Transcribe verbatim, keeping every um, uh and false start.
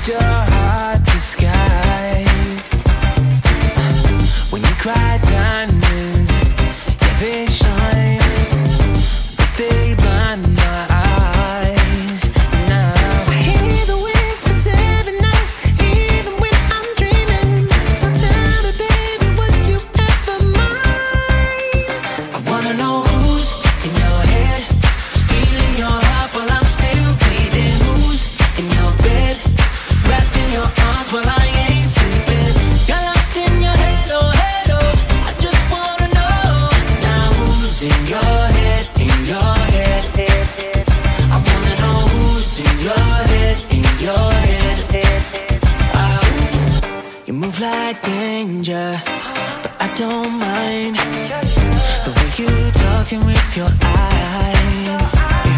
inside your heart disguise. When you cry diamonds, yeah, they shine, but they blind my eyes. Now I hear the whispers every night, even when I'm dreaming. Now tell me, baby, would you ever mind? I wanna know who's in your head, stealing your heart while I'm still bleeding. Who's in your bed, wrapped in your arms while I ain't sleeping. You're lost in your head, oh head, oh. I just wanna know now who's in your head, in your head. I wanna know who's in your head, in your head. Ah, you move like danger, but I don't mind the way you talking with your eyes.